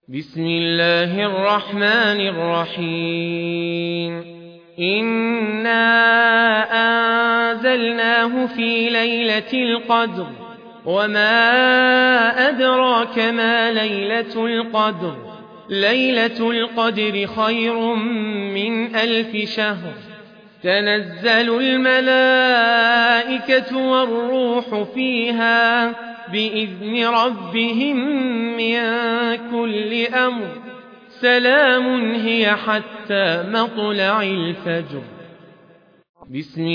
بسم الله الرحمن الرحيم إنا أنزلناه في ليلة القدر وما أدراك ما ليلة القدر ليلة القدر خير من 1000 شهر تنزل الملائكة والروح فيها بإذن ربهم من كل أمر سلام هي حتى مطلع الفجر.